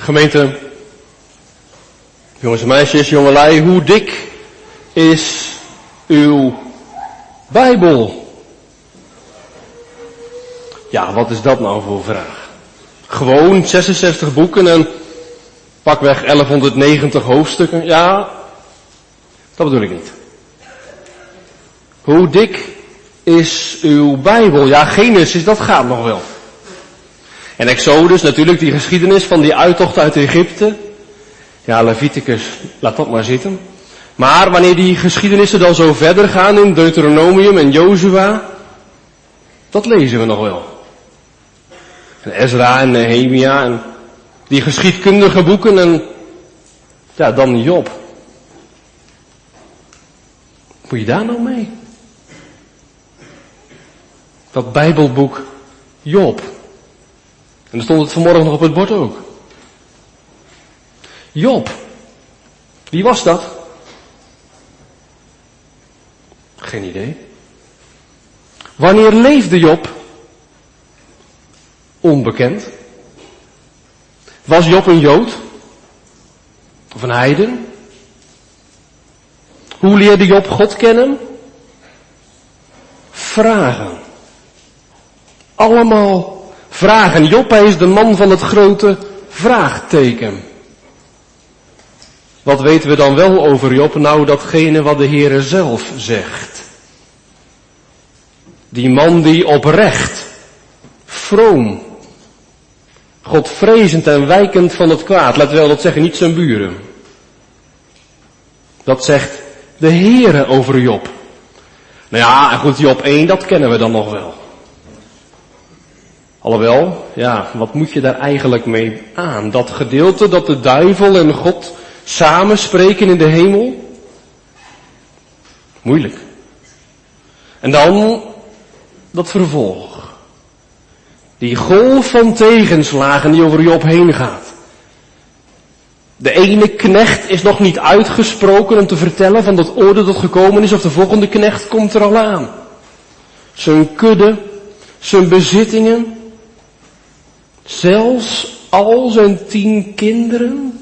Gemeente, jongens en meisjes, jongelui, hoe dik is uw Bijbel? Ja, wat is dat nou voor vraag? Gewoon 66 boeken en pakweg 1190 hoofdstukken. Ja, dat bedoel ik niet. Hoe dik is uw Bijbel? Ja, Genesis, dat gaat nog wel. En Exodus, natuurlijk die geschiedenis van die uittocht uit Egypte. Ja, Leviticus, laat dat maar zitten. Maar wanneer die geschiedenissen dan zo verder gaan in Deuteronomium en Jozua, dat lezen we nog wel. En Ezra en Nehemia en die geschiedkundige boeken en ja, dan Job. Wat moet je daar nou mee? Dat Bijbelboek Job. En dan stond het vanmorgen nog op het bord ook. Job. Wie was dat? Geen idee. Wanneer leefde Job? Onbekend. Was Job een Jood? Of een heiden? Hoe leerde Job God kennen? Vragen. Allemaal vragen. Job, hij is de man van het grote vraagteken. Wat weten we dan wel over Job? Nou, datgene wat de Heere zelf zegt. Die man die oprecht, vroom, Godvrezend en wijkend van het kwaad. Let wel, dat zeggen niet zijn buren. Dat zegt de Heere over Job. Nou ja, en goed, Job 1, dat kennen we dan nog wel. Alhoewel, ja, wat moet je daar eigenlijk mee aan? Dat gedeelte dat de duivel en God samen spreken in de hemel? Moeilijk. En dan dat vervolg. Die golf van tegenslagen die over Job heen gaat. De ene knecht is nog niet uitgesproken om te vertellen van dat oordeel dat gekomen is, of de volgende knecht komt er al aan. Zijn kudde, zijn bezittingen, zelfs al zijn 10 kinderen.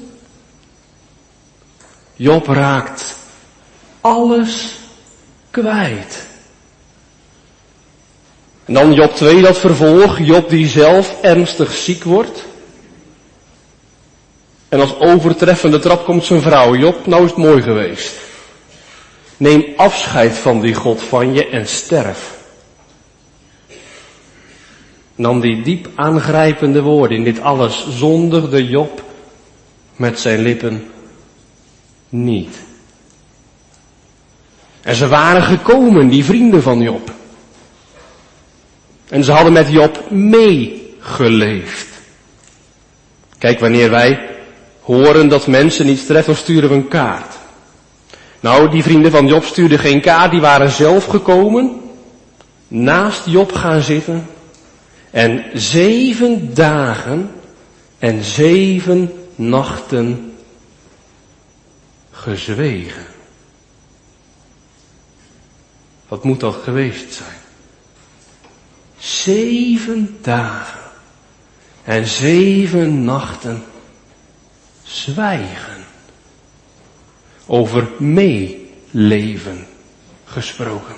Job raakt alles kwijt. En dan Job 2, dat vervolg. Job die zelf ernstig ziek wordt. En als overtreffende trap komt zijn vrouw. Job, nou is het mooi geweest. Neem afscheid van die God van je en sterf. En dan die diep aangrijpende woorden. In dit alles zondigde Job met zijn lippen niet. En ze waren gekomen, die vrienden van Job. En ze hadden met Job meegeleefd. Kijk, wanneer wij horen dat mensen iets treffen, dan sturen we een kaart. Nou, die vrienden van Job stuurden geen kaart, die waren zelf gekomen, naast Job gaan zitten en 7 dagen en 7 nachten gezwegen. Wat moet dat geweest zijn? 7 dagen en 7 nachten zwijgen. Over meeleven gesproken.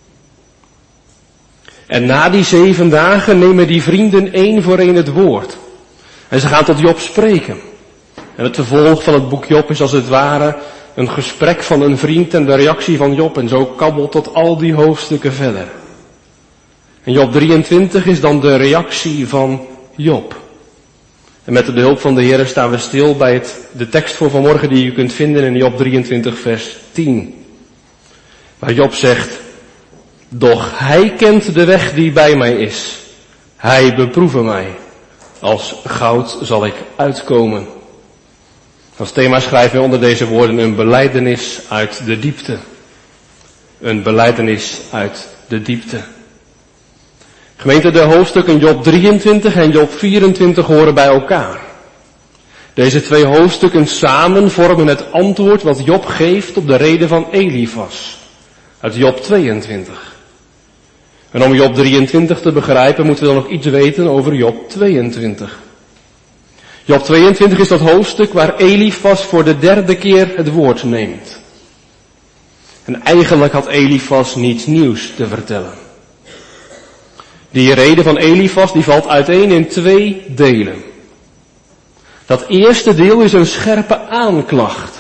En na die 7 dagen nemen die vrienden 1 voor 1 het woord. En ze gaan tot Job spreken. En het vervolg van het boek Job is als het ware een gesprek van een vriend en de reactie van Job. En zo kabbelt tot al die hoofdstukken verder. En Job 23 is dan de reactie van Job. En met de hulp van de Heer staan we stil bij de tekst voor vanmorgen die u kunt vinden in Job 23 vers 10. Waar Job zegt, doch hij kent de weg die bij mij is. Hij beproeve mij. Als goud zal ik uitkomen. Als thema schrijven we onder deze woorden een belijdenis uit de diepte. Een belijdenis uit de diepte. Gemeente, de hoofdstukken Job 23 en Job 24 horen bij elkaar. Deze 2 hoofdstukken samen vormen het antwoord wat Job geeft op de rede van Elifas. Uit Job 22. En om Job 23 te begrijpen moeten we dan nog iets weten over Job 22. Job 22 is dat hoofdstuk waar Elifas voor de 3e keer het woord neemt. En eigenlijk had Elifas niets nieuws te vertellen. Die rede van Elifas die valt uiteen in 2 delen. Dat eerste deel is een scherpe aanklacht.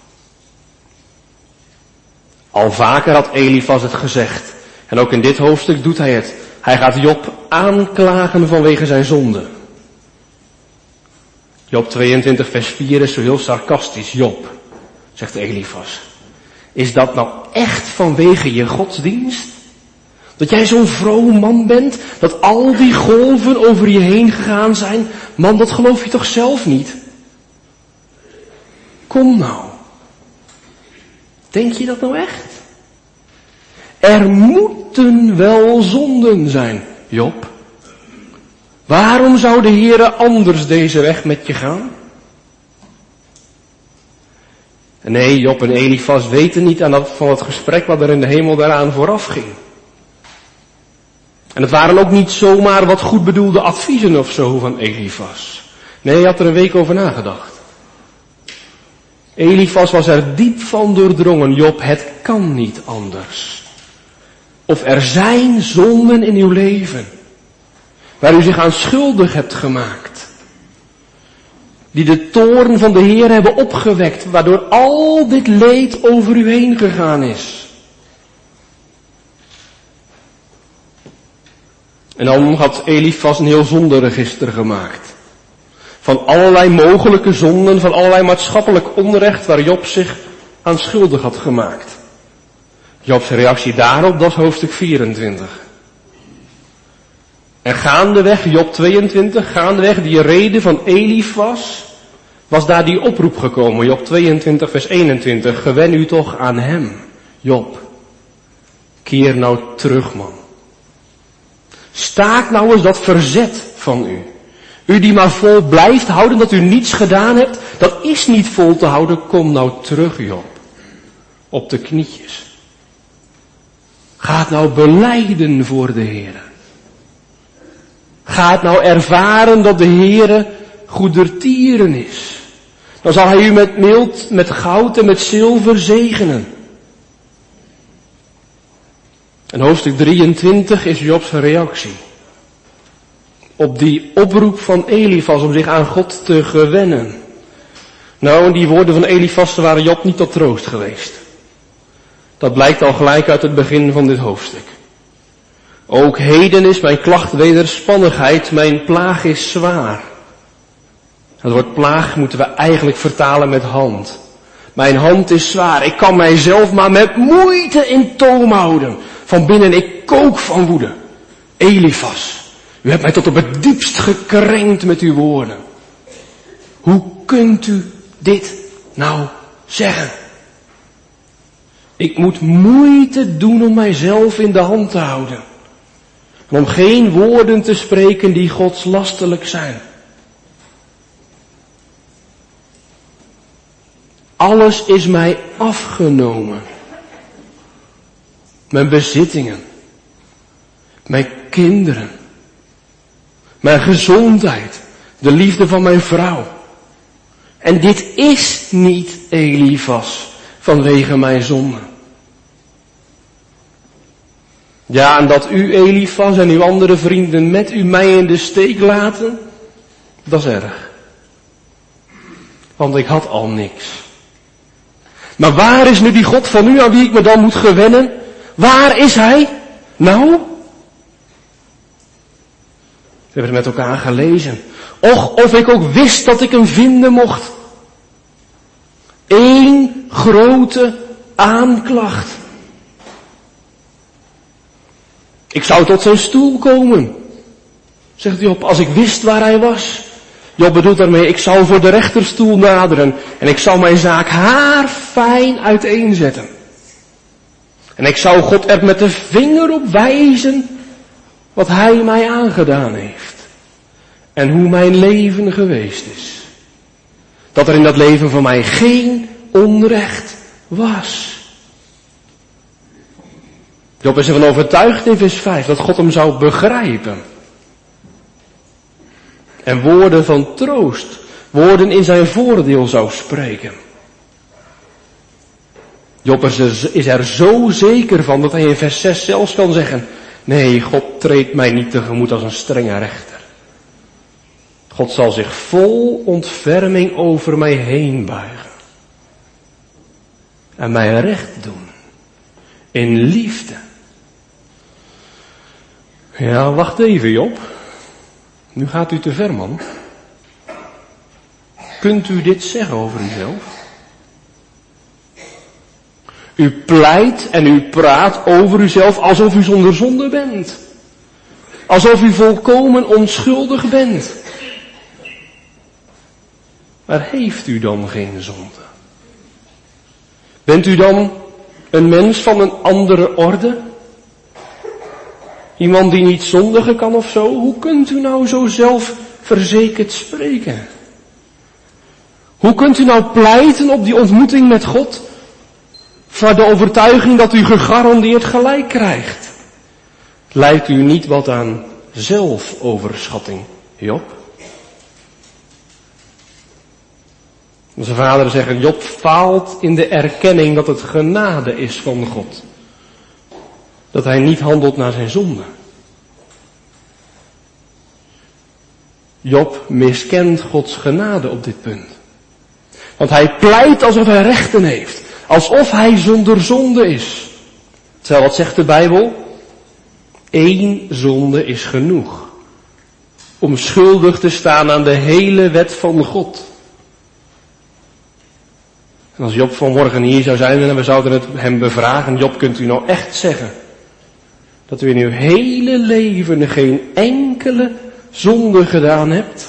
Al vaker had Elifas het gezegd. En ook in dit hoofdstuk doet hij het. Hij gaat Job aanklagen vanwege zijn zonde. Job 22 vers 4 is zo heel sarcastisch. Job, zegt Elifas, is dat nou echt vanwege je godsdienst? Dat jij zo'n vroom man bent? Dat al die golven over je heen gegaan zijn? Man, dat geloof je toch zelf niet? Kom nou. Denk je dat nou echt? Er moeten wel zonden zijn, Job. Waarom zou de Heere anders deze weg met je gaan? Nee, Job en Elifas weten niet van het gesprek wat er in de hemel daaraan vooraf ging. En het waren ook niet zomaar wat goed bedoelde adviezen of zo van Elifas. Nee, hij had er een week over nagedacht. Elifas was er diep van doordrongen. Job, het kan niet anders. Of er zijn zonden in uw leven, waar u zich aan schuldig hebt gemaakt, die de toorn van de Heer hebben opgewekt, waardoor al dit leed over u heen gegaan is. En dan had Elifas een heel zondenregister gemaakt. Van allerlei mogelijke zonden, van allerlei maatschappelijk onrecht waar Job zich aan schuldig had gemaakt. Jobs reactie daarop, dat is hoofdstuk 24. En gaandeweg, Job 22, gaandeweg die rede van Elifas, was daar die oproep gekomen. Job 22 vers 21, gewen u toch aan hem, Job. Keer nou terug, man. Staak nou eens dat verzet van u. U die maar vol blijft houden dat u niets gedaan hebt, dat is niet vol te houden. Kom nou terug, Job. Op de knietjes. Ga het nou belijden voor de Heere. Ga het nou ervaren dat de Heere goedertieren is. Dan zal hij u met mild, met goud en met zilver zegenen. En hoofdstuk 23 is Jobs reactie. Op die oproep van Elifas om zich aan God te gewennen. Nou, en die woorden van Elifas waren Job niet tot troost geweest. Dat blijkt al gelijk uit het begin van dit hoofdstuk. Ook heden is mijn klacht wederspannigheid, mijn plaag is zwaar. Het woord plaag moeten we eigenlijk vertalen met hand. Mijn hand is zwaar, ik kan mijzelf maar met moeite in toom houden. Van binnen, ik kook van woede. Elifas, u hebt mij tot op het diepst gekrenkt met uw woorden. Hoe kunt u dit nou zeggen? Ik moet moeite doen om mijzelf in de hand te houden. En om geen woorden te spreken die godslastelijk zijn. Alles is mij afgenomen. Mijn bezittingen. Mijn kinderen. Mijn gezondheid. De liefde van mijn vrouw. En dit is niet Elifas vanwege mijn zonde. Ja, en dat u, Elifas, en uw andere vrienden met u mij in de steek laten, dat is erg. Want ik had al niks. Maar waar is nu die God van u aan wie ik me dan moet gewennen? Waar is hij? Nou? We hebben het met elkaar gelezen. Och, of ik ook wist dat ik hem vinden mocht. Eén grote aanklacht. Ik zou tot zijn stoel komen, zegt Job, als ik wist waar hij was. Job bedoelt daarmee, ik zou voor de rechterstoel naderen en ik zou mijn zaak haarfijn uiteenzetten. En ik zou God er met de vinger op wijzen wat hij mij aangedaan heeft. En hoe mijn leven geweest is. Dat er in dat leven van mij geen onrecht was. Job is ervan overtuigd in vers 5 dat God hem zou begrijpen. En woorden van troost woorden in zijn voordeel zou spreken. Job is er zo zeker van dat hij in vers 6 zelfs kan zeggen, nee, God treedt mij niet tegemoet als een strenge rechter. God zal zich vol ontferming over mij heen buigen. En mij recht doen. In liefde. Ja, wacht even Job. Nu gaat u te ver, man. Kunt u dit zeggen over uzelf? U pleit en u praat over uzelf alsof u zonder zonde bent. Alsof u volkomen onschuldig bent. Maar heeft u dan geen zonde? Bent u dan een mens van een andere orde? Iemand die niet zondigen kan of zo? Hoe kunt u nou zo zelfverzekerd spreken? Hoe kunt u nou pleiten op die ontmoeting met God? Voor de overtuiging dat u gegarandeerd gelijk krijgt. Lijkt u niet wat aan zelfoverschatting, Job? Onze vaderen zeggen, Job faalt in de erkenning dat het genade is van God. Dat hij niet handelt naar zijn zonde. Job miskent Gods genade op dit punt. Want hij pleit alsof hij rechten heeft. Alsof hij zonder zonde is. Terwijl wat zegt de Bijbel? 1 zonde is genoeg. Om schuldig te staan aan de hele wet van God. En als Job vanmorgen hier zou zijn en we zouden het hem bevragen, Job, kunt u nou echt zeggen dat u in uw hele leven geen enkele zonde gedaan hebt?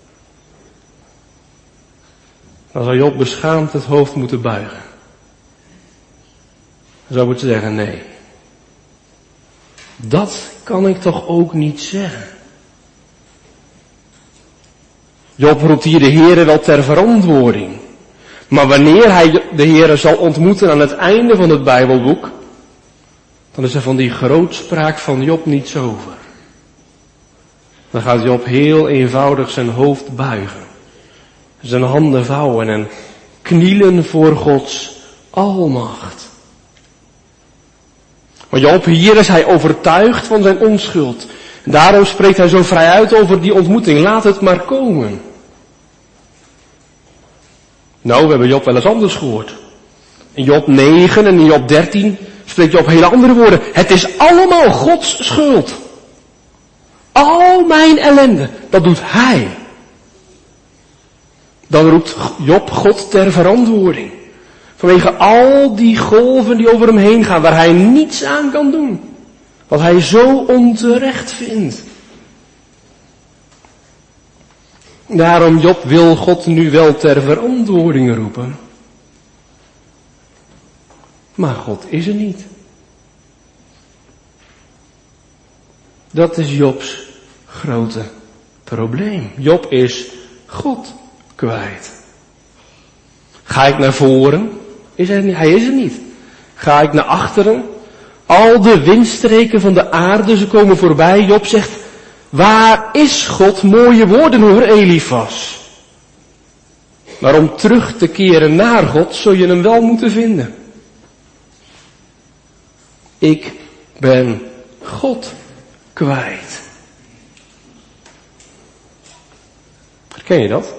Dan zou Job beschaamd het hoofd moeten buigen. Dan zou moeten zeggen, nee. Dat kan ik toch ook niet zeggen. Job roept hier de Heere wel ter verantwoording. Maar wanneer hij de Heere zal ontmoeten aan het einde van het Bijbelboek, dan is er van die grootspraak van Job niets over. Dan gaat Job heel eenvoudig zijn hoofd buigen. Zijn handen vouwen en knielen voor Gods almacht. Maar Job, hier is hij overtuigd van zijn onschuld. En daarom spreekt hij zo vrij uit over die ontmoeting. Laat het maar komen. Nou, we hebben Job wel eens anders gehoord. In Job 9 en in Job 13 spreekt Job hele andere woorden. Het is allemaal Gods schuld. Al mijn ellende, dat doet hij. Dan roept Job God ter verantwoording. Vanwege al die golven die over hem heen gaan, waar hij niets aan kan doen. Wat hij zo onterecht vindt. Daarom Job wil God nu wel ter verantwoording roepen. Maar God is er niet. Dat is Jobs grote probleem. Job is God kwijt. Ga ik naar voren? Hij is er niet. Ga ik naar achteren? Al de windstreken van de aarde, ze komen voorbij. Job zegt, waar is God? Mooie woorden hoor, Elifas. Maar om terug te keren naar God, zul je hem wel moeten vinden. Ik ben God kwijt. Herken je dat?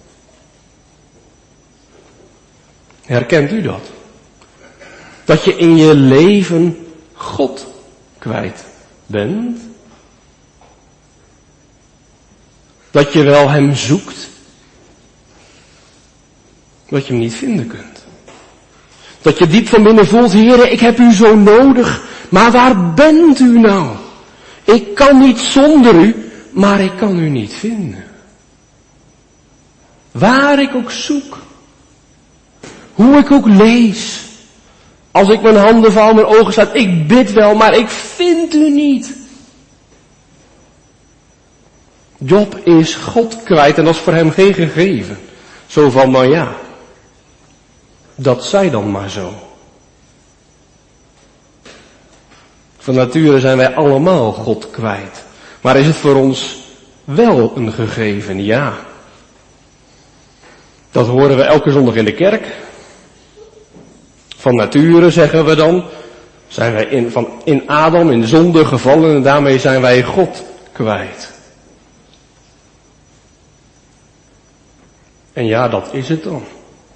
Herkent u dat? Dat je in je leven God kwijt bent? Dat je wel hem zoekt, dat je hem niet vinden kunt. Dat je diep van binnen voelt, Heere, ik heb u zo nodig, maar waar bent u nou? Ik kan niet zonder u, maar ik kan u niet vinden. Waar ik ook zoek, hoe ik ook lees, als ik mijn handen vouw, mijn ogen sluit, ik bid wel, maar ik vind u niet. Job is God kwijt en dat is voor hem geen gegeven. Zo van, nou ja, dat zij dan maar zo. Van nature zijn wij allemaal God kwijt. Maar is het voor ons wel een gegeven? Ja. Dat horen we elke zondag in de kerk. Van nature zeggen we dan, zijn wij in Adam, in zonde gevallen en daarmee zijn wij God kwijt. En ja, dat is het dan.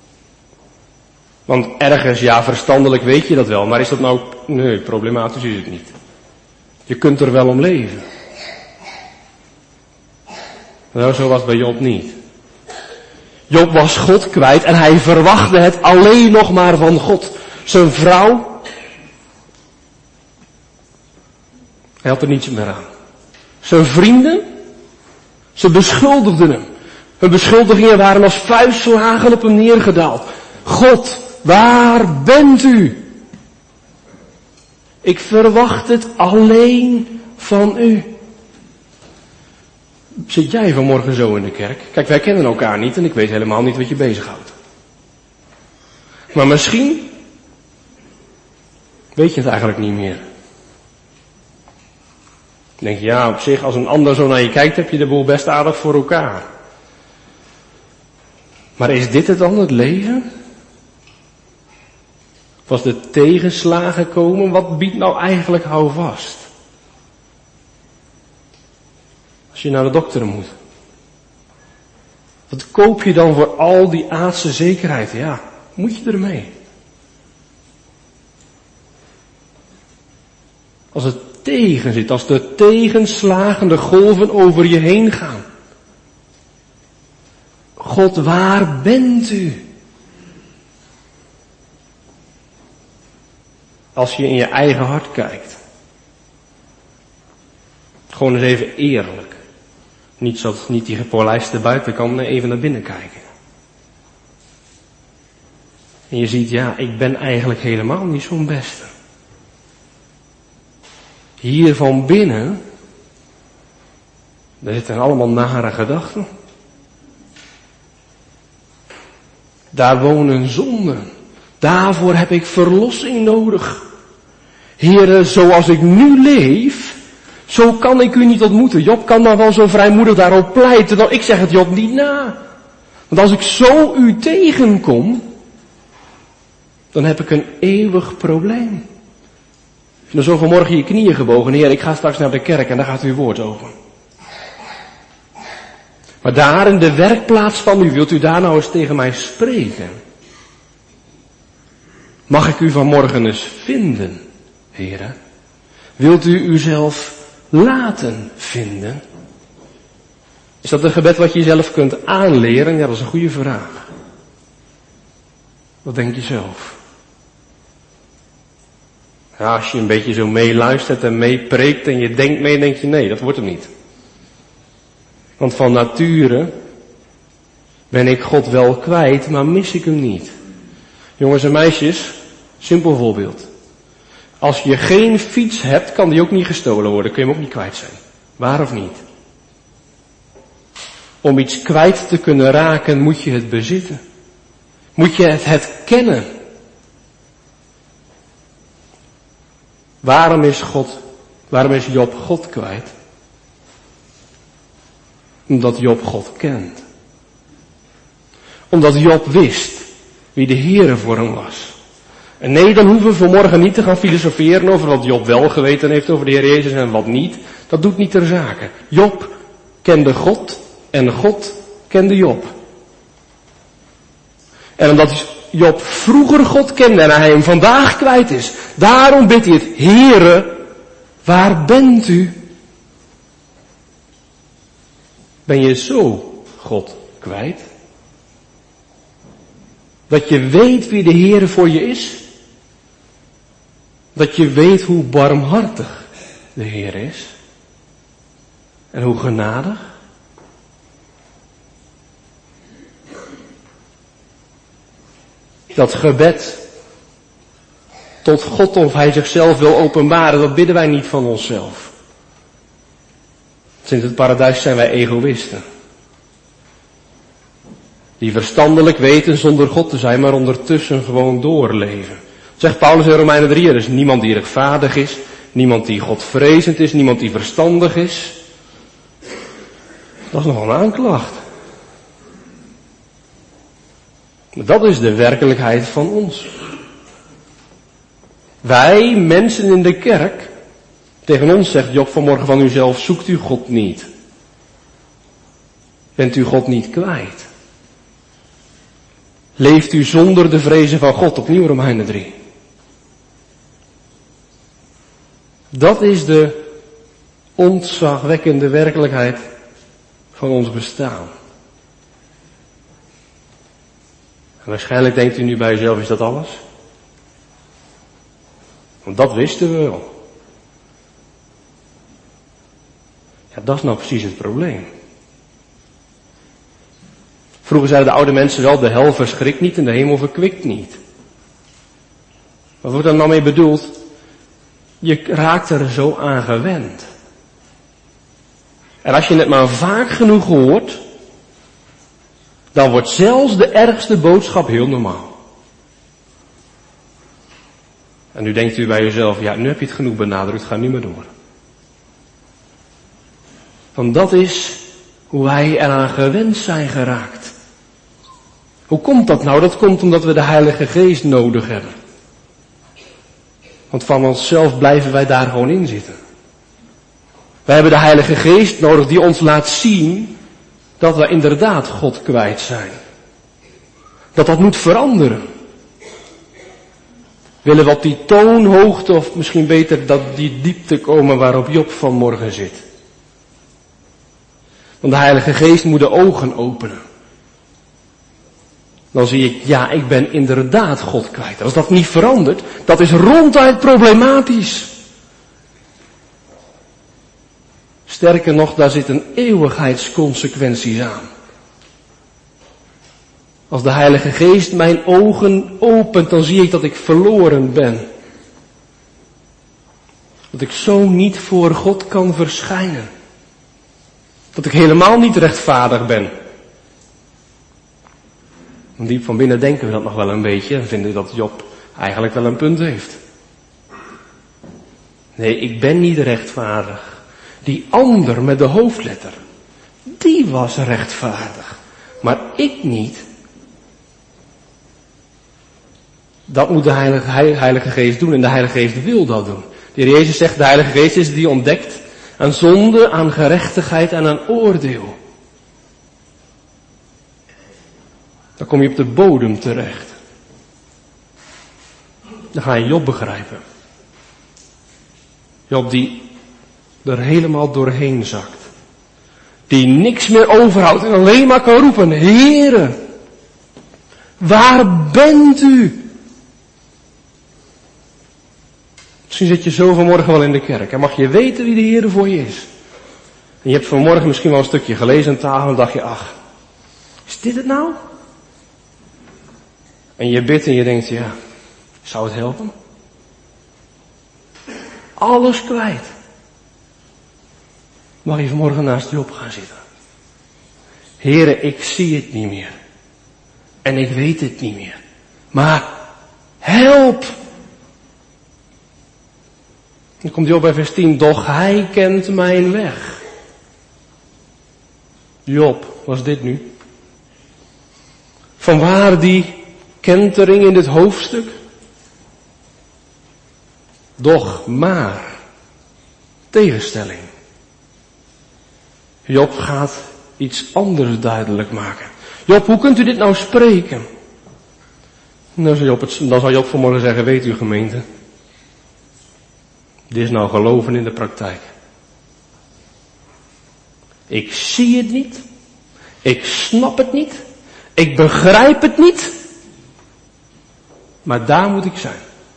Want ergens, ja, verstandelijk weet je dat wel, maar is dat nou, nee, problematisch is het niet. Je kunt er wel om leven. Nou, zo was het bij Job niet. Job was God kwijt en hij verwachtte het alleen nog maar van God. Zijn vrouw, hij had er niets meer aan. Zijn vrienden, ze beschuldigden hem. Hun beschuldigingen waren als vuistslagen op hem neergedaald. God, waar bent u? Ik verwacht het alleen van u. Zit jij vanmorgen zo in de kerk? Kijk, wij kennen elkaar niet en ik weet helemaal niet wat je bezighoudt. Maar misschien weet je het eigenlijk niet meer. Dan denk je, ja, op zich, als een ander zo naar je kijkt, heb je de boel best aardig voor elkaar. Maar is dit het dan, het leven? Als de tegenslagen komen, wat biedt nou eigenlijk houvast? Als je naar de dokter moet. Wat koop je dan voor al die aardse zekerheid? Ja, moet je ermee? Als het tegen zit, als de tegenslagende golven over je heen gaan. God, waar bent u? Als je in je eigen hart kijkt. Gewoon eens even eerlijk. Niet die gepolijste buitenkant, nee, even naar binnen kijken. En je ziet, ja, ik ben eigenlijk helemaal niet zo'n beste. Hier van binnen, daar zitten allemaal nare gedachten. Daar wonen zonden. Daarvoor heb ik verlossing nodig. Heren, zoals ik nu leef, zo kan ik u niet ontmoeten. Job kan dan wel zo vrijmoedig daarop pleiten. Dan ik zeg het Job niet na. Want als ik zo u tegenkom, dan heb ik een eeuwig probleem. Dan zo vanmorgen je knieën gebogen. Heer, ik ga straks naar de kerk en daar gaat uw woord open. Maar daar in de werkplaats van u, wilt u daar nou eens tegen mij spreken? Mag ik u vanmorgen eens vinden, heren? Wilt u uzelf laten vinden? Is dat een gebed wat je zelf kunt aanleren? Ja, dat is een goede vraag. Wat denk je zelf? Ja, als je een beetje zo meeluistert en meepreekt en je denkt mee, denk je nee, dat wordt hem niet. Want van nature ben ik God wel kwijt, maar mis ik hem niet. Jongens en meisjes, simpel voorbeeld. Als je geen fiets hebt, kan die ook niet gestolen worden. Kun je hem ook niet kwijt zijn. Waar of niet? Om iets kwijt te kunnen raken, moet je het bezitten. Moet je het kennen. Waarom is Job God kwijt? Omdat Job God kent. Omdat Job wist wie de Heere voor hem was. En nee, dan hoeven we vanmorgen niet te gaan filosoferen over wat Job wel geweten heeft over de Heer Jezus en wat niet. Dat doet niet ter zake. Job kende God en God kende Job. En omdat Job vroeger God kende en hij hem vandaag kwijt is, daarom bidt hij het, Heere, waar bent u? Ben je zo God kwijt? Dat je weet wie de Heere voor je is? Dat je weet hoe barmhartig de Heer is? En hoe genadig? Dat gebed tot God of Hij zichzelf wil openbaren, dat bidden wij niet van onszelf. Sinds het paradijs zijn wij egoïsten. Die verstandelijk weten zonder God te zijn, maar ondertussen gewoon doorleven. Zegt Paulus in Romeinen 3, er is niemand die rechtvaardig is, niemand die Godvrezend is, niemand die verstandig is. Dat is nogal een aanklacht. Dat is de werkelijkheid van ons. Wij, mensen in de kerk, tegen ons zegt Job vanmorgen van uzelf, zoekt u God niet. Bent u God niet kwijt? Leeft u zonder de vrezen van God? Opnieuw Romeinen 3. Dat is de ontzagwekkende werkelijkheid van ons bestaan. En waarschijnlijk denkt u nu bij uzelf, is dat alles? Want dat wisten we wel. Ja, dat is nou precies het probleem. Vroeger zeiden de oude mensen wel, de hel verschrikt niet en de hemel verkwikt niet. Wat wordt er nou mee bedoeld? Je raakt er zo aan gewend. En als je het maar vaak genoeg hoort, dan wordt zelfs de ergste boodschap heel normaal. En nu denkt u bij uzelf, ja, nu heb je het genoeg benadrukt, ga nu maar door. Want dat is hoe wij eraan gewend zijn geraakt. Hoe komt dat nou? Dat komt omdat we de Heilige Geest nodig hebben. Want van onszelf blijven wij daar gewoon in zitten. Wij hebben de Heilige Geest nodig die ons laat zien dat we inderdaad God kwijt zijn. Dat moet veranderen. Willen we op die toonhoogte of misschien beter dat die diepte komen waarop Job vanmorgen zit. Want de Heilige Geest moet de ogen openen. Dan zie ik, ja, ik ben inderdaad God kwijt. Als dat niet verandert, dat is ronduit problematisch. Sterker nog, daar zit een eeuwigheidsconsequenties aan. Als de Heilige Geest mijn ogen opent, dan zie ik dat ik verloren ben. Dat ik zo niet voor God kan verschijnen. Dat ik helemaal niet rechtvaardig ben. En diep van binnen denken we dat nog wel een beetje en vinden dat Job eigenlijk wel een punt heeft. Nee, ik ben niet rechtvaardig. Die ander met de hoofdletter, die was rechtvaardig. Maar ik niet. Dat moet de Heilige Geest doen en de Heilige Geest wil dat doen. De Heer Jezus zegt, de Heilige Geest is die ontdekt aan zonde, aan gerechtigheid en aan oordeel. Dan kom je op de bodem terecht. Dan ga je Job begrijpen. Job die er helemaal doorheen zakt. Die niks meer overhoudt en alleen maar kan roepen, Heere, waar bent u? Misschien zit je zo vanmorgen wel in de kerk en mag je weten wie de Heere voor je is. En je hebt vanmorgen misschien wel een stukje gelezen aan tafel en dacht je, ach, is dit het nou? En je bidt en je denkt, ja, zou het helpen? Alles kwijt. Mag je vanmorgen naast Job gaan zitten. Heere, ik zie het niet meer. En ik weet het niet meer. Maar help! Dan komt Job bij vers 10. Doch hij kent mijn weg. Job, was dit nu? Vanwaar die kentering in dit hoofdstuk? Doch maar. Tegenstelling. Job gaat iets anders duidelijk maken. Job, hoe kunt u dit nou spreken? Dan zal Job vanmorgen zeggen, weet u gemeente, dit is nou geloven in de praktijk. Ik zie het niet. Ik snap het niet. Ik begrijp het niet. Maar daar moet ik zijn.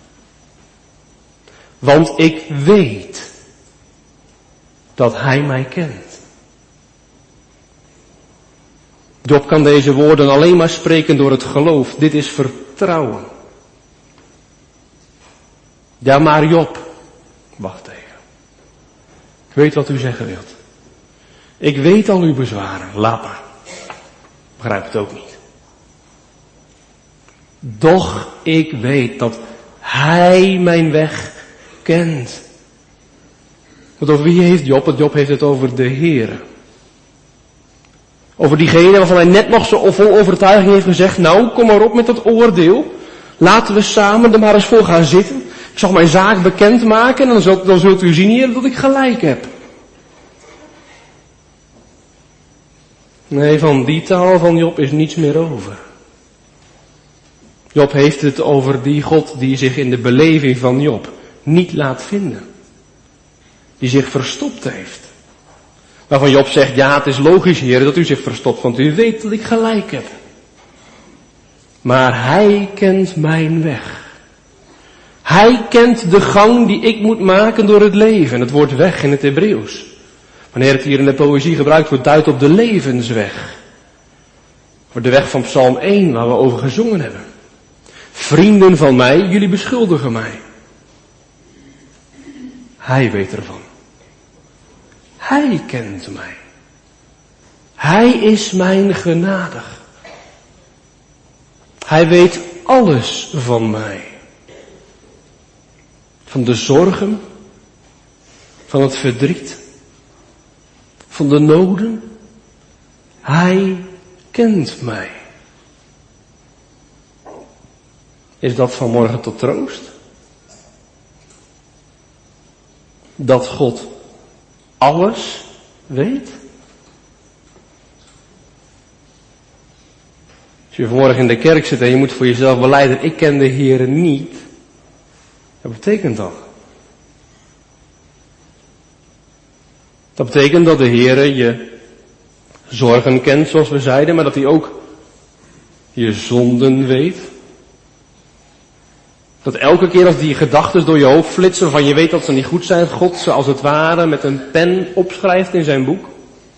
Want ik weet dat hij mij kent. Job kan deze woorden alleen maar spreken door het geloof. Dit is vertrouwen. Ja, maar Job, wacht even. Ik weet wat u zeggen wilt. Ik weet al uw bezwaren. Laat maar. Begrijp het ook niet. Doch ik weet dat hij mijn weg kent. Want over wie heeft Job? Job heeft het over de Heere. Over diegene waarvan hij net nog zo vol overtuiging heeft gezegd, nou, kom maar op met dat oordeel. Laten we samen er maar eens voor gaan zitten. Ik zal mijn zaak bekendmaken en dan zult u zien hier dat ik gelijk heb. Nee, van die taal van Job is niets meer over. Job heeft het over die God die zich in de beleving van Job niet laat vinden. Die zich verstopt heeft. Waarvan Job zegt, ja, het is logisch, Heer, dat u zich verstopt, want u weet dat ik gelijk heb. Maar hij kent mijn weg. Hij kent de gang die ik moet maken door het leven. Het woord weg in het Hebreeuws. Wanneer het hier in de poëzie gebruikt wordt, duidt op de levensweg. Voor de weg van Psalm 1, waar we over gezongen hebben. Vrienden van mij, jullie beschuldigen mij. Hij weet ervan. Hij kent mij. Hij is mijn genadig. Hij weet alles van mij. Van de zorgen, van het verdriet, van de noden. Hij kent mij. Is dat vanmorgen tot troost? Dat God alles weet? Als je vanmorgen in de kerk zit en je moet voor jezelf belijden, ik ken de Heere niet. Wat betekent dat? Dat betekent dat de Heere je zorgen kent, zoals we zeiden, maar dat hij ook je zonden weet. Dat elke keer als die gedachten door je hoofd flitsen, van je weet dat ze niet goed zijn, God ze als het ware met een pen opschrijft in zijn boek.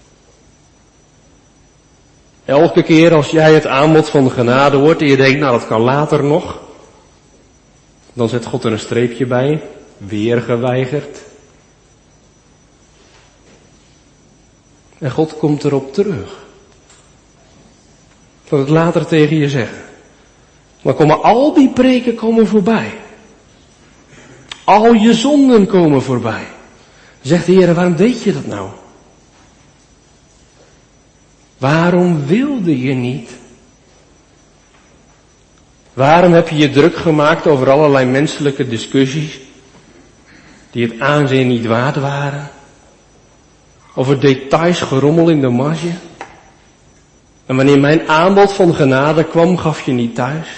Elke keer als jij het aanbod van genade hoort en je denkt, nou dat kan later nog. Dan zet God er een streepje bij, weer geweigerd. En God komt erop terug. Dat het later tegen je zeggen. Dan komen al die preken voorbij. Al je zonden komen voorbij. Zegt de Heer, waarom deed je dat nou? Waarom wilde je niet? Waarom heb je je druk gemaakt over allerlei menselijke discussies die het aanzien niet waard waren? Over details, gerommel in de marge? En wanneer mijn aanbod van genade kwam, gaf je niet thuis?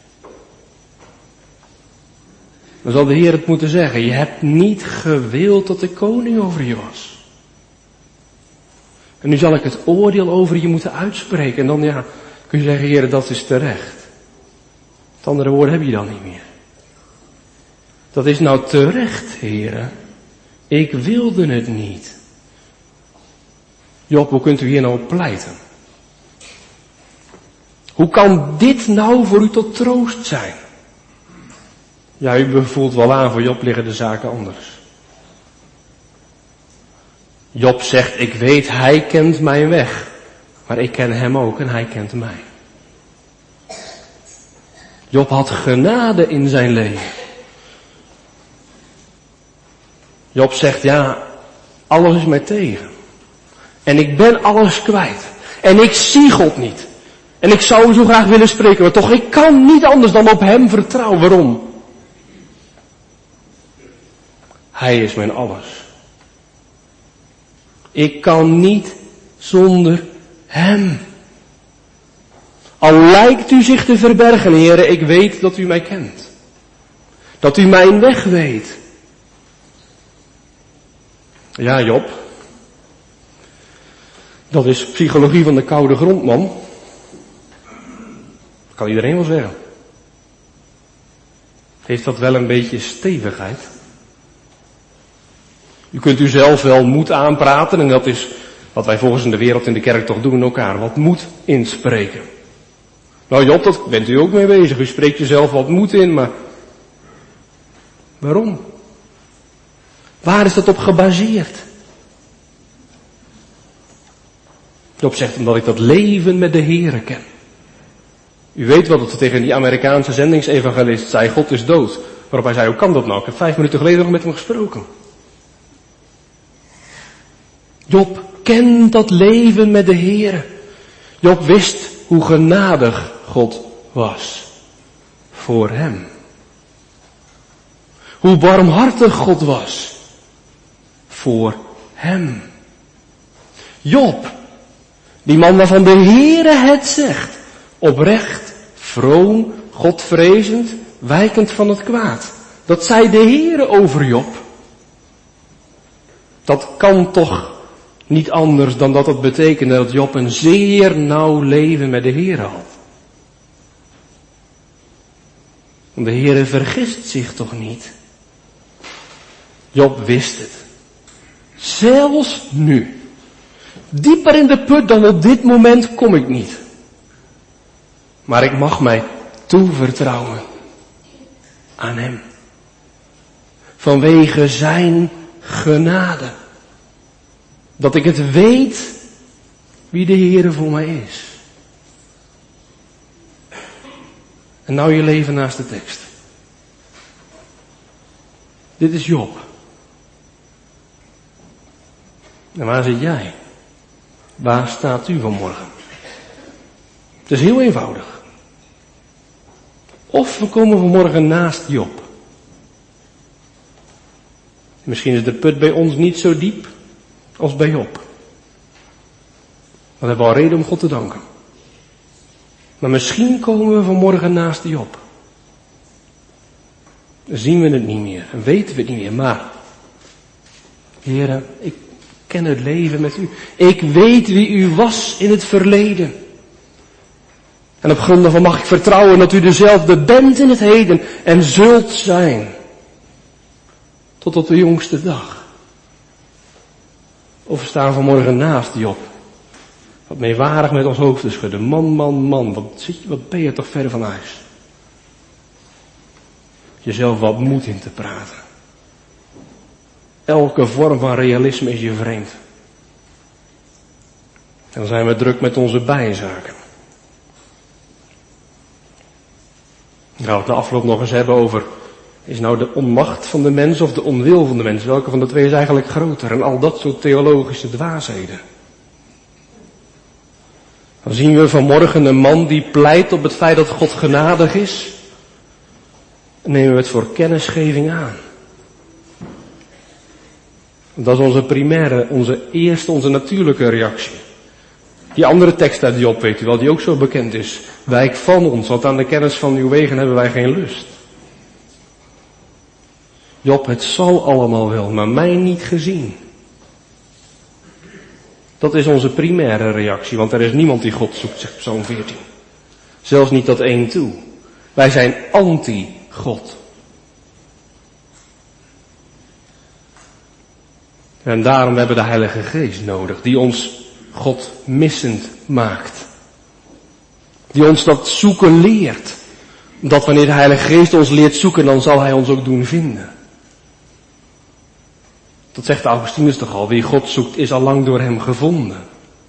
Dan zal de Heer het moeten zeggen, je hebt niet gewild dat ik koning over je was. En nu zal ik het oordeel over je moeten uitspreken. En dan kun je zeggen, Heer, dat is terecht. Het andere woord heb je dan niet meer. Dat is nou terecht, Heer. Ik wilde het niet. Job, hoe kunt u hier nou op pleiten? Hoe kan dit nou voor u tot troost zijn? Ja, u voelt wel aan, voor Job liggen de zaken anders. Job zegt, ik weet, hij kent mijn weg. Maar ik ken hem ook en hij kent mij. Job had genade in zijn leven. Job zegt, ja, alles is mij tegen. En ik ben alles kwijt. En ik zie God niet. En ik zou hem zo graag willen spreken, maar toch, ik kan niet anders dan op hem vertrouwen. Waarom? Hij is mijn alles. Ik kan niet zonder hem. Al lijkt u zich te verbergen, Heere, ik weet dat u mij kent. Dat u mijn weg weet. Ja, Job. Dat is psychologie van de koude grond, man. Dat kan iedereen wel zeggen. Heeft dat wel een beetje stevigheid? U kunt u zelf wel moed aanpraten en dat is wat wij volgens in de wereld in de kerk toch doen, elkaar wat moed inspreken. Nou Job, dat bent u ook mee bezig. U spreekt jezelf wat moed in, maar waarom? Waar is dat op gebaseerd? Job zegt, omdat ik dat leven met de Heere ken. U weet wat het tegen die Amerikaanse zendingsevangelist zei, God is dood. Waarop hij zei, hoe kan dat nou? Ik heb 5 minuten geleden nog met hem gesproken. Job kent dat leven met de Heere. Job wist hoe genadig God was voor hem. Hoe barmhartig God was voor hem. Job, die man waarvan de Heere het zegt, oprecht, vroom, Godvrezend, wijkend van het kwaad. Dat zei de Heere over Job. Dat kan toch niet anders dan dat het betekende dat Job een zeer nauw leven met de Heere had. Want de Heere vergist zich toch niet? Job wist het. Zelfs nu. Dieper in de put dan op dit moment kom ik niet. Maar ik mag mij toevertrouwen aan hem. Vanwege zijn genade. Dat ik het weet wie de Heere voor mij is. En nou je leven naast de tekst. Dit is Job. En waar zit jij? Waar staat u vanmorgen? Het is heel eenvoudig. Of we komen vanmorgen naast Job. Misschien is de put bij ons niet zo diep als bij Job. Dan hebben we al reden om God te danken. Maar misschien komen we vanmorgen naast Job. Dan zien we het niet meer en weten we het niet meer. Maar, Heere, ik ken het leven met u. Ik weet wie u was in het verleden. En op grond daarvan mag ik vertrouwen dat u dezelfde bent in het heden en zult zijn. Tot op de jongste dag. Of we staan vanmorgen naast Job. Wat meewarig met ons hoofd te schudden. Man, wat ben je toch ver van huis. Jezelf wat moed in te praten. Elke vorm van realisme is je vreemd. En dan zijn we druk met onze bijzaken. Nou, we het de afloop nog eens hebben over, is nou de onmacht van de mens of de onwil van de mens? Welke van de twee is eigenlijk groter? En al dat soort theologische dwaasheden. Dan zien we vanmorgen een man die pleit op het feit dat God genadig is. En nemen we het voor kennisgeving aan. Dat is onze primaire, onze natuurlijke reactie. Die andere tekst uit Job, weet u wel, die ook zo bekend is. Wijk van ons, want aan de kennis van uw wegen hebben wij geen lust. Job, het zal allemaal wel, maar mij niet gezien. Dat is onze primaire reactie, want er is niemand die God zoekt, zegt Psalm 14. Zelfs niet dat één toe. Wij zijn anti-God. En daarom hebben we de Heilige Geest nodig, die ons God missend maakt. Die ons dat zoeken leert. Dat wanneer de Heilige Geest ons leert zoeken, dan zal Hij ons ook doen vinden. Dat zegt Augustinus toch al, wie God zoekt is al lang door hem gevonden.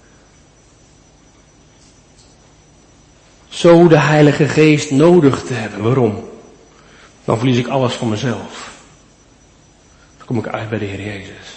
Zo de Heilige Geest nodig te hebben. Waarom? Dan verlies ik alles van mezelf. Dan kom ik uit bij de Heer Jezus.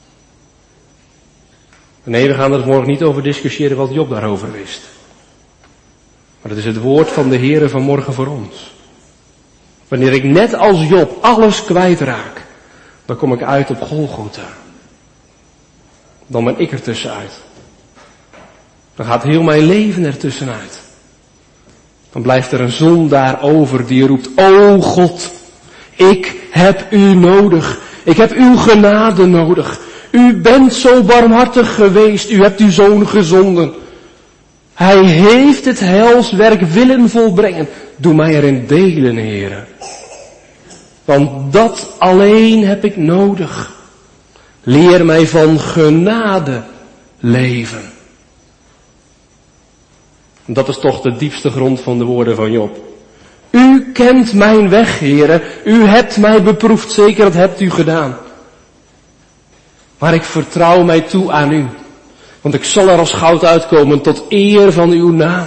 Nee, we gaan er morgen niet over discussiëren wat Job daarover wist. Maar het is het woord van de Heere vanmorgen voor ons. Wanneer ik net als Job alles kwijtraak, dan kom ik uit op Golgotha. Dan ben ik er tussenuit. Dan gaat heel mijn leven er tussenuit. Dan blijft er een zondaar over die roept, o God, ik heb u nodig. Ik heb uw genade nodig. U bent zo barmhartig geweest. U hebt uw zoon gezonden. Hij heeft het heilswerk willen volbrengen. Doe mij erin delen, Heere. Want dat alleen heb ik nodig. Leer mij van genade leven. Dat is toch de diepste grond van de woorden van Job. U kent mijn weg, Heere. U hebt mij beproefd. Zeker, dat hebt u gedaan. Maar ik vertrouw mij toe aan u. Want ik zal er als goud uitkomen tot eer van uw naam.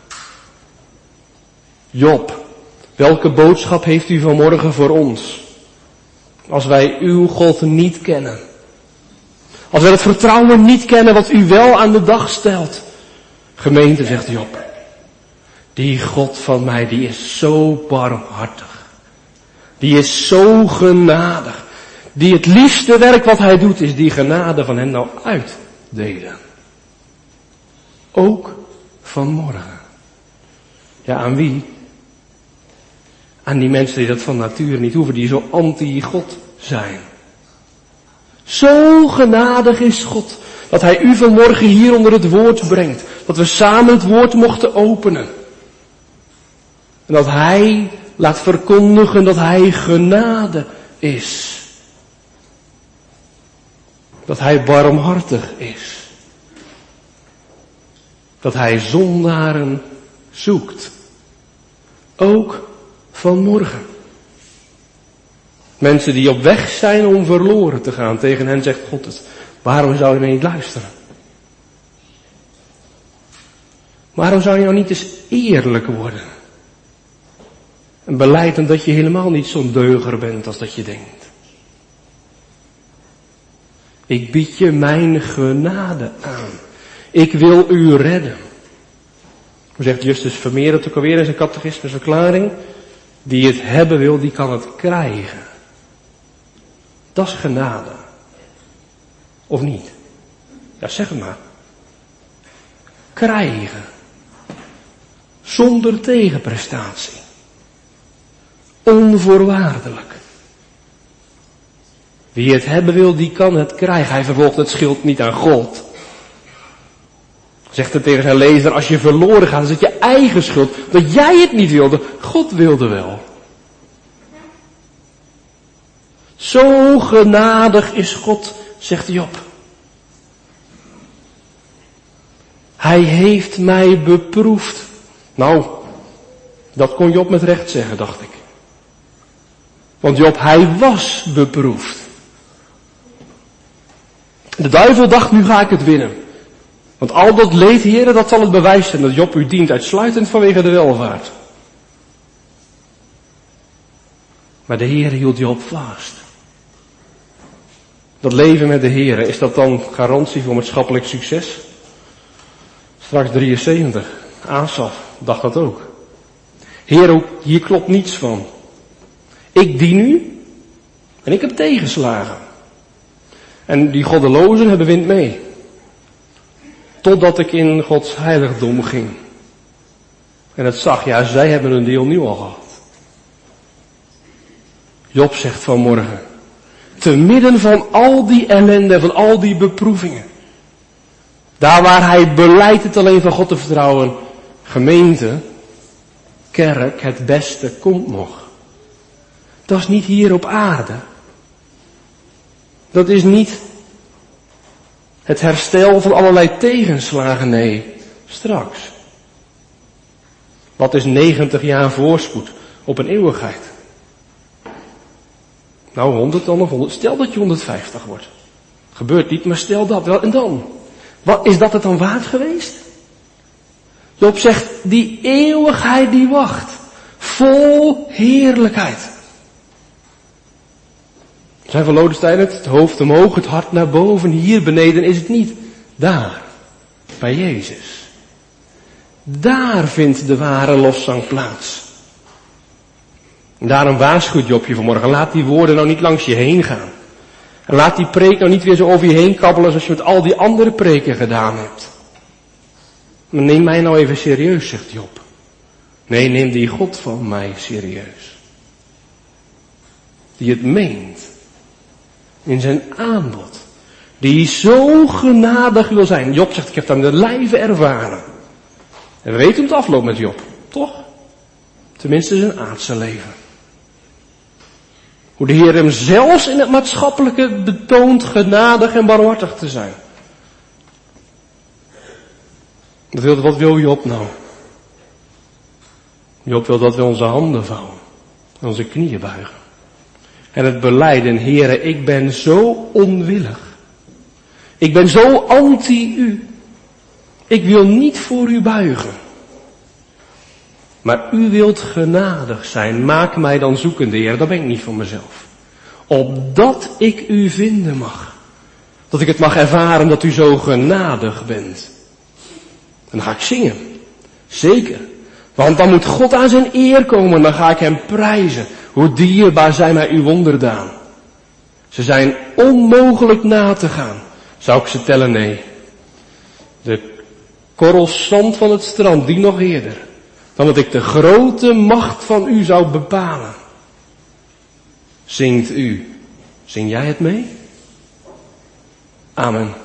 Job, welke boodschap heeft u vanmorgen voor ons? Als wij uw God niet kennen. Als wij het vertrouwen niet kennen wat u wel aan de dag stelt. Gemeente, zegt Job, die God van mij, die is zo barmhartig. Die is zo genadig. Die het liefste werk wat hij doet, is die genade van hen nou uitdelen. Ook vanmorgen. Ja, aan wie? Aan die mensen die dat van nature niet hoeven, die zo anti-God zijn. Zo genadig is God, dat hij u vanmorgen hier onder het woord brengt. Dat we samen het woord mochten openen. En dat hij laat verkondigen dat hij genade is. Dat hij barmhartig is. Dat hij zondaren zoekt. Ook vanmorgen. Mensen die op weg zijn om verloren te gaan, tegen hen zegt God het. Waarom zou je niet luisteren? Waarom zou je nou niet eens eerlijk worden? En belijden dat je helemaal niet zo'n deuger bent als dat je denkt. Ik bied je mijn genade aan. Ik wil u redden. Hoe zegt Justus Vermeer het ook alweer in zijn catechismusverklaring? Die het hebben wil, die kan het krijgen. Dat is genade. Of niet? Ja, zeg het maar. Krijgen. Zonder tegenprestatie. Onvoorwaardelijk. Wie het hebben wil, die kan het krijgen. Hij vervolgt het schild niet aan God. Zegt het tegen zijn lezer, als je verloren gaat, is het je eigen schuld. Dat jij het niet wilde, God wilde wel. Zo genadig is God, zegt Job. Hij heeft mij beproefd. Nou, dat kon Job met recht zeggen, dacht ik. Want Job, hij was beproefd. De duivel dacht, nu ga ik het winnen. Want al dat leed, heren, dat zal het bewijs zijn dat Job u dient uitsluitend vanwege de welvaart. Maar de Heer hield Job vast. Dat leven met de Heer, is dat dan garantie voor maatschappelijk succes? Straks 73. Asaf dacht dat ook. Heer, hier klopt niets van. Ik dien u en ik heb tegenslagen. En die goddelozen hebben wind mee. Totdat ik in Gods heiligdom ging. En het zag, ja, zij hebben hun deel nu al gehad. Job zegt vanmorgen, te midden van al die ellende, van al die beproevingen. Daar waar hij belijdt het alleen van God te vertrouwen. Gemeente, kerk, het beste komt nog. Dat is niet hier op aarde. Dat is niet het herstel van allerlei tegenslagen, nee, straks. Wat is 90 jaar voorspoed op een eeuwigheid? Nou, 100 dan of 100. Stel dat je 150 wordt. Gebeurt niet, maar stel dat wel. En dan? Wat is dat het dan waard geweest? Job zegt, die eeuwigheid die wacht. Vol heerlijkheid. Zijn van Lodenstein het hoofd omhoog, het hart naar boven. Hier beneden is het niet. Daar, bij Jezus. Daar vindt de ware lofzang plaats. En daarom waarschuwt Job je vanmorgen. Laat die woorden nou niet langs je heen gaan. En laat die preek nou niet weer zo over je heen kabbelen zoals je met al die andere preken gedaan hebt. Maar neem mij nou even serieus, zegt Job. Nee, neem die God van mij serieus. Die het meent. In zijn aanbod. Die zo genadig wil zijn. Job zegt, ik heb het aan de lijve ervaren. En we weten hoe het afloopt met Job. Toch? Tenminste zijn aardse leven. Hoe de Heer hem zelfs in het maatschappelijke betoont genadig en barmhartig te zijn. Wat wil Job nou? Job wil dat we onze handen vouwen. En onze knieën buigen. En het belijden, Heere, ik ben zo onwillig. Ik ben zo anti-u. Ik wil niet voor u buigen. Maar u wilt genadig zijn. Maak mij dan zoekende, Heer. Dat ben ik niet voor mezelf. Opdat ik u vinden mag. Dat ik het mag ervaren dat u zo genadig bent. dan ga ik zingen. Zeker. Want dan moet God aan zijn eer komen, dan ga ik hem prijzen. Hoe dierbaar zijn mij uw wonderdaan. Ze zijn onmogelijk na te gaan. Zou ik ze tellen? Nee. De korrels zand van het strand, die nog eerder. Dan dat ik de grote macht van u zou bepalen. Zingt u. Zing jij het mee? Amen.